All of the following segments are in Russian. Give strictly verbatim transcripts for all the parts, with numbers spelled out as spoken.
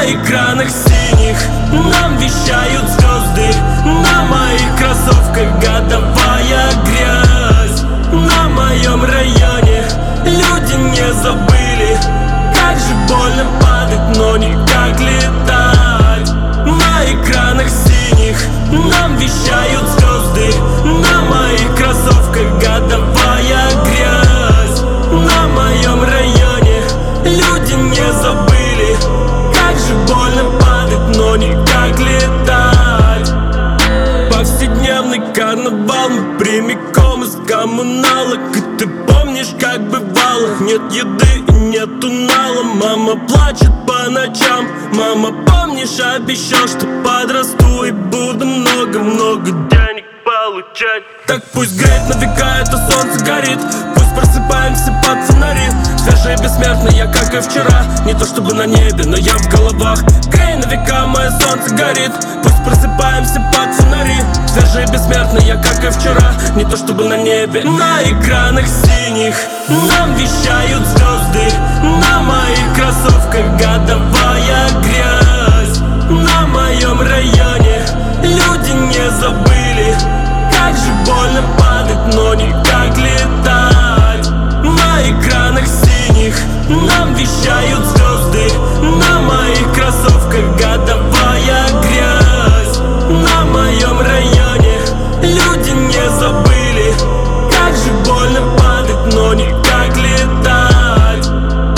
На экранах синих нам вещают звезды, на моих кроссовках годовая грязь. На моем районе люди не забыли, как же больно падать, но никак летать. На экранах синих нам вещают звезды, на моих кроссовках годовая грязь. На моем районе люди не забыли, как же больно падать, но никак летать. Повседневный карнавал, мы прямиком из коммуналок. И ты помнишь, как бывало, нет еды и нету нала. Мама плачет по ночам, мама, помнишь, обещал, что подрасту и буду много-много денег получать. Так пусть греет на века, это солнце горит, пусть просыпаемся под фонари. Свежие бессмертные, как и вчера, не то чтобы на небе, но я в головах. Грей на века, мое солнце горит, пусть просыпаемся под фонари. Свежие бессмертные, как и вчера, не то чтобы на небе. На экранах синих нам вещают звезды, на моих кроссовках годовая грязь. На моем районе люди не забыли, как же больно падать, но никак летать. На экранах синих нам вещают звезды, на моих кроссовках годовая грязь. На моем районе люди не забыли, как же больно падать, но никак летать.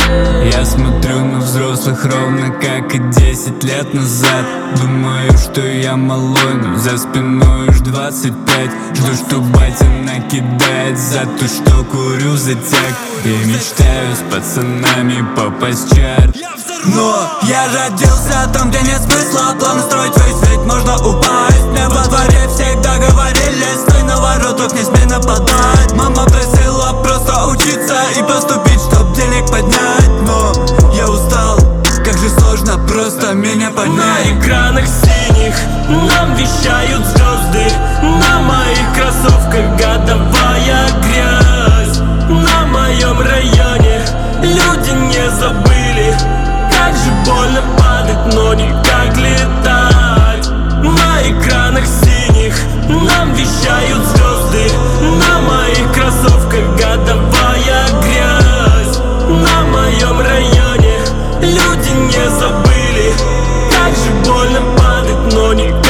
Я смотрю на взрослых ровно как и десять лет назад. Думаю, что я малой, но за спиной уж двадцать пять. Жду, что батя накидает за то, что курю затяг. И мечтаю с пацанами попасть в чарт. Но я родился там, где нет смысла плавно строить весь, ведь можно упасть. Мне во дворе всегда говорили, стой на воротах, не смей нападать. Мама просила просто учиться и поступить, чтоб денег поднять. Но я устал, как же сложно просто меня понять. На экранах синих нам вещают звезды, на моих кроссовках годовая грязь. На моем районе люди не забыли, как же больно падать, но никак летать. На экранах синих нам вещают звезды, на моих кроссовках годовая грязь. На моем районе люди не забыли, как же больно падать, но никак